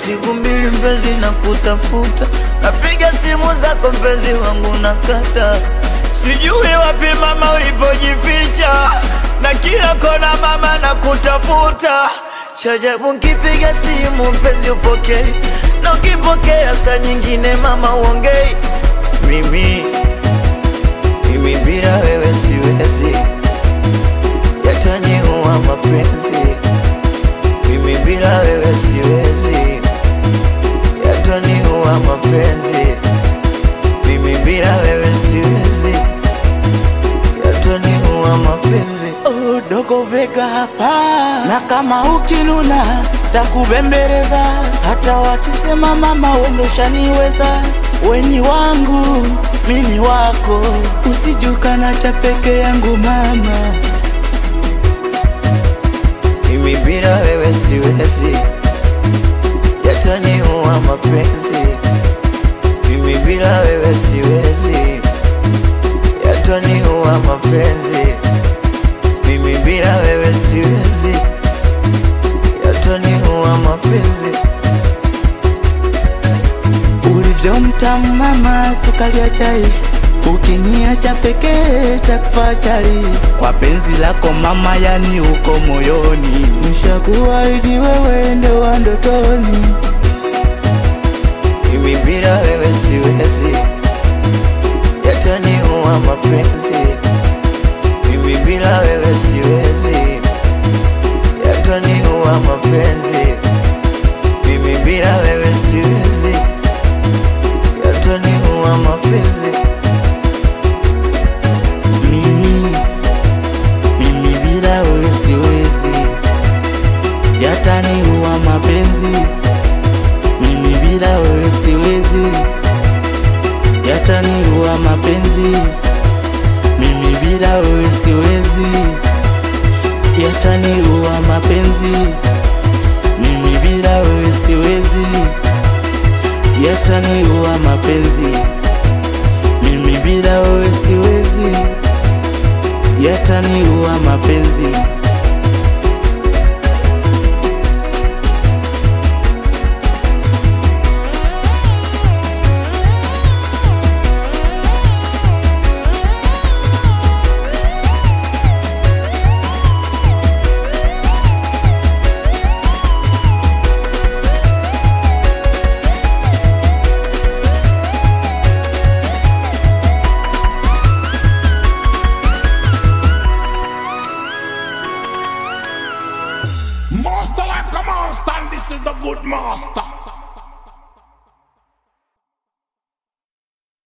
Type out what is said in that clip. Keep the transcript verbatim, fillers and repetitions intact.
siku mbili mpenzi na kutafuta, napiga simu zako mpenzi wangu nakata. Sijui wapi mama ulipojificha, na kila kona mama na kutafuta. Chajabu nkipiga simu mpenzi upokei, na ukipokea saa nyingine mama uongei. Mimi, mimi bila wewe siwezi, yataniua mapenzi. Mimi bila wewe siwezi, yataniua mapenzi. Mimi bila wewe siwezi, yataniua mapenzi. Oh, Dogo Vega hapa, na kama ukinuna takubembeleza. Hata wakisema mama wendo shaniweza, weni wangu mini wako, usijukana cha peke yangu mama. Mimi bila wewe siwezi, yataniua mapenzi. Mimi bila wewe siwezi, yataniua mapenzi. Mimi bila wewe siwezi, yataniua mapenzi. Ulivyo mtamu mama, sukari ya chai, ukiniacha pekee takufa chali. Kwa penzi lako mama, yani uko moyoni, nishakuahidi wewe ndo wa ndotoni. Mimi bila wewe siwezi, yataniua mapenzi. Mimi bila wewe siwezi, yataniua mapenzi. Mimi bila wewe siwezi, yataniua mapenzi. Mimi, mimi bila wewe siwezi, yataniua mapenzi. Mimi bila wewe siwezi, yataniua mapenzi. Mimi bila wewe siwezi, yataniua mapenzi. Mimi bila wewe siwezi, yataniua mapenzi. Mimi bila wewe siwezi, yataniua mapenzi. Master like a monster, and this is the good master.